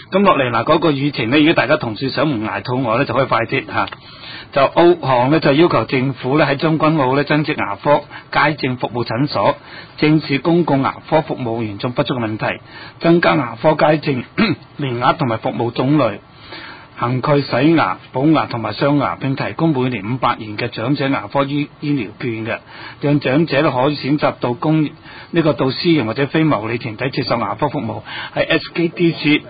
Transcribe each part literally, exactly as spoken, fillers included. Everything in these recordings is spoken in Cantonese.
咁落嚟嗱，嗰個議程呢，如果大家同事想唔捱肚餓呢，就可以快啲嚇。就澳航呢，就要求政府呢喺將軍澳呢增設牙科街症服務診所，正視公共牙科服務嚴重不足嘅問題，增加牙科街症名額同埋服務種類，涵蓋洗牙、補牙同埋鑲牙，並提供每年五百元嘅長者牙科醫醫療券嘅，讓長者咧可以選擇到公呢、這個到私營或者非牟利團體接受牙科服務。係 S K D C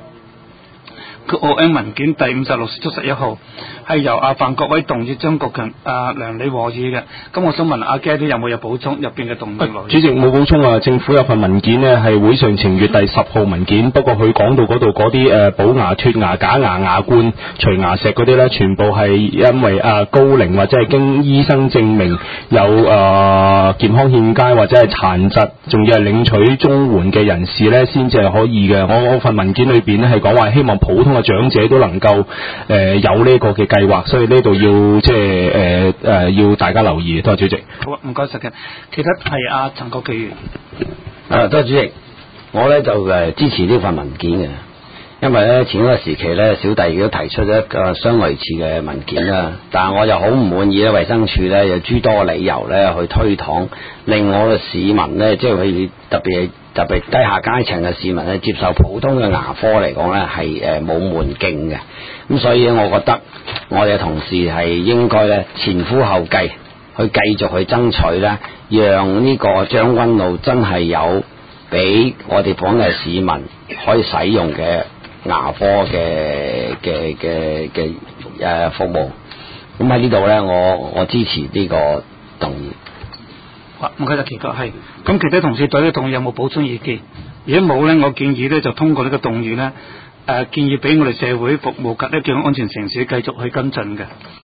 O M 文件第五十六七十一號，係由阿范國威動議，張國強、阿梁李和議嘅。咁我想問阿 Gary 有冇有補充入邊嘅動議內容？ 主席冇補充啊，政府有份文件呢係會上程月第十號文件，不過佢講到嗰度嗰啲誒補牙、脫牙、假牙、牙冠、除牙石嗰啲呢，全部係因為啊高齡或者係經醫生證明有誒、呃、健康欠佳或者係殘疾，仲要係領取綜援嘅人士呢，先至係可以嘅。我我份文件裏邊呢係講話希望普通嘅長者都能夠誒、呃、有呢個嘅計劃，所以呢度要即係誒誒要大家留意。多謝主席。 好啊，唔該晒嘅。其實係阿陳國基議員。 啊，多謝主席。我咧就誒支持呢份文件嘅，因為咧前一個時期咧小弟亦都提出咗一個相類似嘅文件啦，但係我就好唔滿意咧，衛生署咧有諸多理由咧去推搪，令我嘅市民咧即係佢特別係特別低下階層嘅市民咧接受普通嘅牙科嚟講咧係誒冇門徑嘅，咁所以我覺得我哋嘅同事係應該咧前呼後繼去繼續去爭取咧，讓呢個將軍澳真係有俾我哋本地市民可以使用嘅牙科嘅嘅嘅嘅誒服務。咁喺呢度咧，我我支持呢個動議。 好，唔該晒，奇哥係。咁其他同事對呢個動議有冇補充意見？如果冇咧，我建議咧就通過呢個動議咧，誒、呃、建議俾我哋社會服務及呢健康安全城市繼續去跟進嘅。